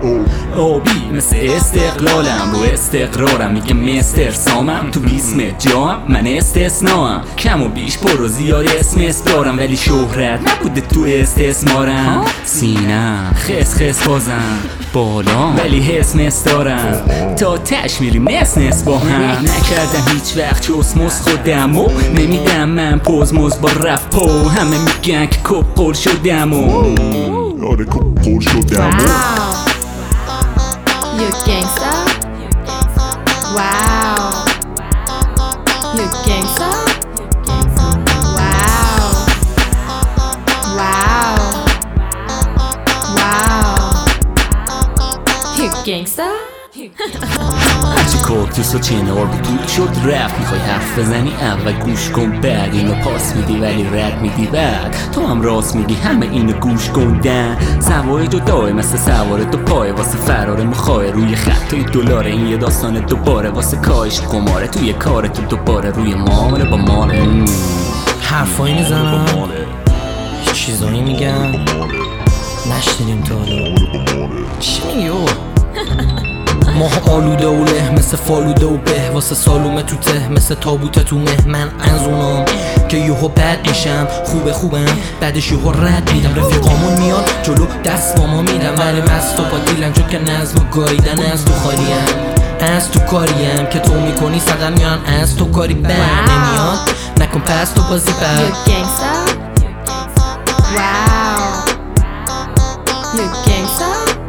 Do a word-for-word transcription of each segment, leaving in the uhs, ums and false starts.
آبی مثل استقلالم، رو استقرارم میگه مستر سامم. تو بیسم جام من استثناام، کم و بیش برو زیاد اسم اسپارم، ولی شهرت نبوده تو استثمارم. سینم خس خس بازم بالا، ولی حس مستارم، تا تش میریم نس نس با هم. نکردم هیچ وقت چوس مس خودم و نمیدم من پوز موز با رفت پو. همه میگن که کپل شدم و آره کپل شدم. You gangsta? Wow. You gangsta? Wow. Wow. Wow. You gangsta? هرچی کاکتوس و چنار بود شد رفت. میخوای حرف بزنی اول گوش کن، بعد اینو پاس میدی ولی رد میدی، بعد تو هم راست میگی همه اینو گوش کندن. سوای جدای مثل سوار دو پای، واسه فرار مخواه روی خطای دلاره. این یه داستان دوباره واسه کاهش قماره، توی کار تو دوباره روی ماله با ماله. حرفایی میزنم چیزایی میگم نشنیدیم تا حالا. چی میگی ماه آلوده و له مثل فالوده و به، واسه سالومه تو ته مثل تابوت تو مه. من از اونام که یهو بد میشم، خوبه خوبم بعدش یهو رد میدم. رفیقامون میاد جلو دست با ما میدم، ولی مست و با دیلم چون که نظم و گاییدن از تو خالیم، از تو کاریم که تو میکنی صدن میان از تو کاری بر نمیاد. نکن پس تو بازی بر. You gangsta? Wow. You gangsta?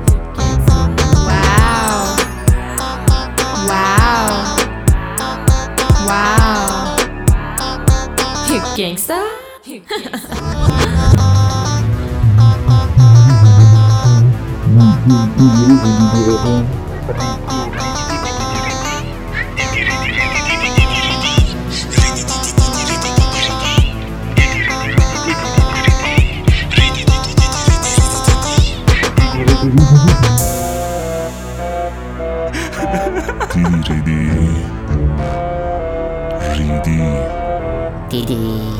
Wow. Wow. Wow. You gangsta? دیدی ریدی Didi.